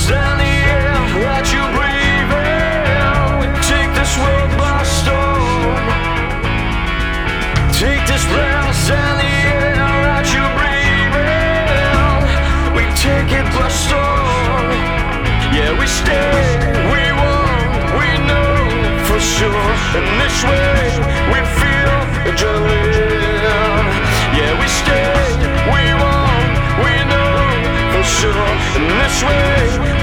breaths and the air that you breathe in. We take this world by storm. Take this breath and the air that you breathe in. We take it by storm. Yeah, we stay, we won't, we know for sure. In this way, we feel adrenaline. Yeah, we stay, we won't, we know for sure. In this way,